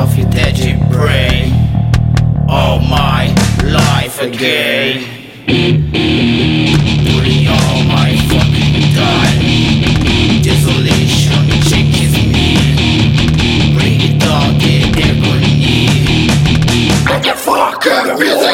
of your dead brain all my life again. Putting all my fucking time. Desolation changes me. Bring it down the agony. What the fuck am I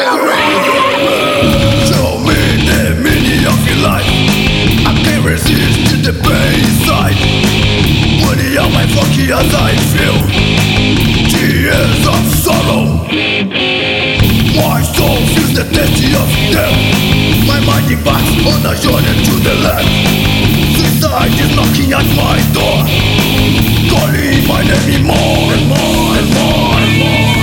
Show me the meaning of your life. I can't resist the pain inside. Putting out my fucking as I feel tears of sorrow. My soul feels the destiny of death. My mind embarks on a journey to the land. Suicide is knocking at my door, calling my name more and more and more and more.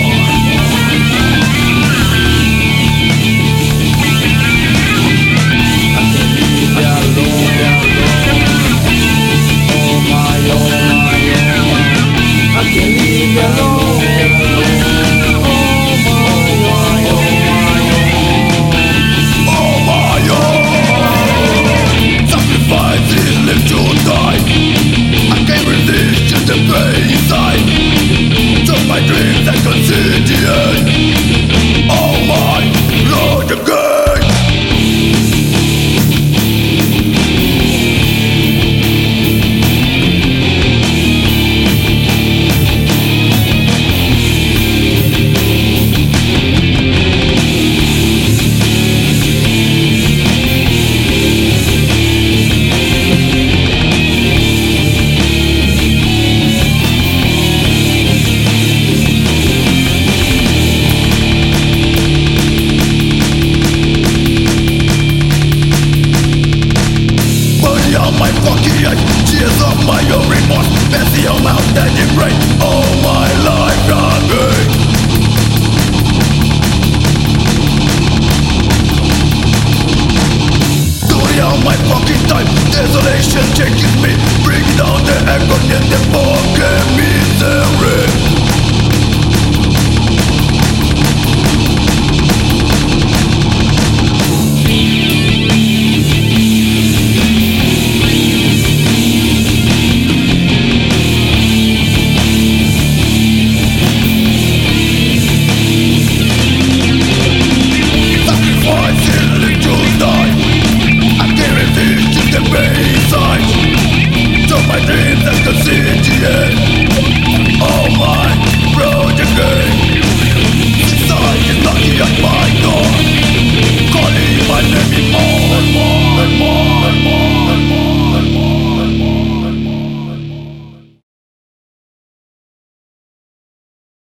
I can't leave you alone. I can't leave you alone.